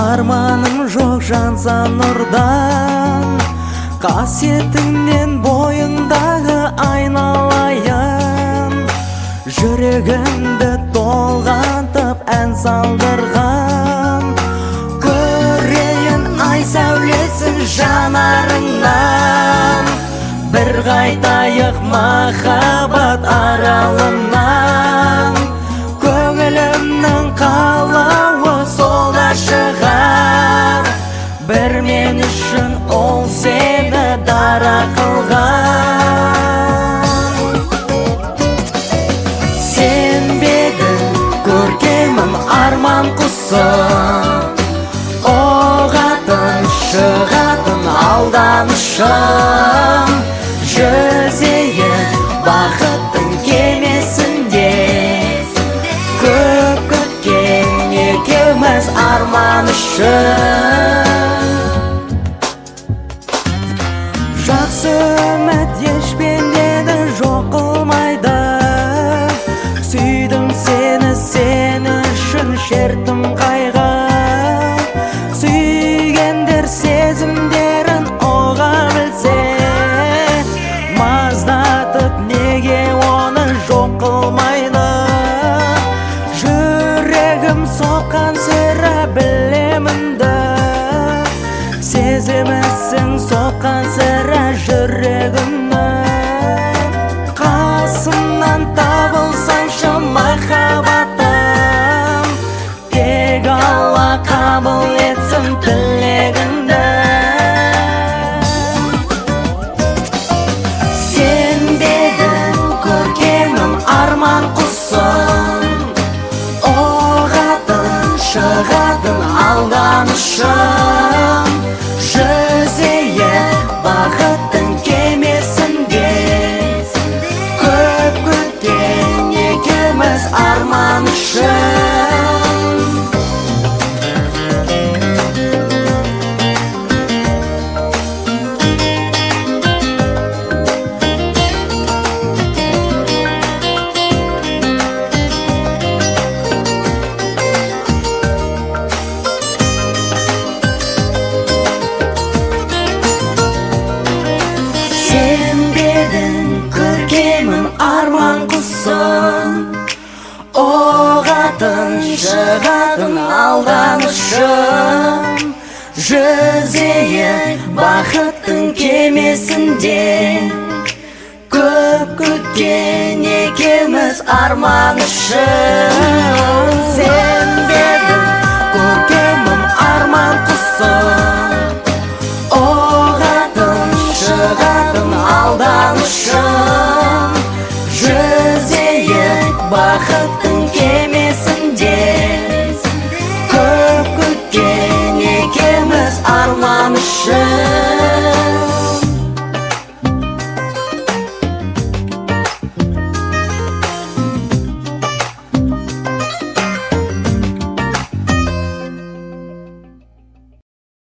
арманым жоқ жанса нұрдан, қасиетіңнен бойыңдағы айналайын. Жүрегімді толғантып ән салдырған, көрейін ай сәулесін жанарыңнан. Бір қайтайық махаббат аралынан, көңілімнің қалауы солда шығар. Бір мен үшін ол сені дара қылған. Сен бедің көркемім арман құсым, оғатын шығатын алданышым. Жүзейін бақыттың кемесінде, көп күткен екеуміз арман үшін. Жақсы үміт еш пендені жоқ қылмайды, сүйдім сені, сен үшін шерттім қайғы. Сүйгендер сезімдерін оға білсе, маздатып неге оны жоқ қылмайды. Жүрегім соққан сірә білемінді, сезімісің соққан сірә жүрегімді. Қасымнан табылсаңшы махаббатым, тек Алла қабыл етсін тілегімді. Сен бедің көркемім арман құсым, оғатын шығатын алданышым. Жүзейін бақыттың кемесінде, көп күткен екеуміз арман үшін. Сен бедің көркемім арман құсым, оғатын шығатын алданышым. Жүзейін бақыттың кемесінде, көп күткен екеуміз арман үшін.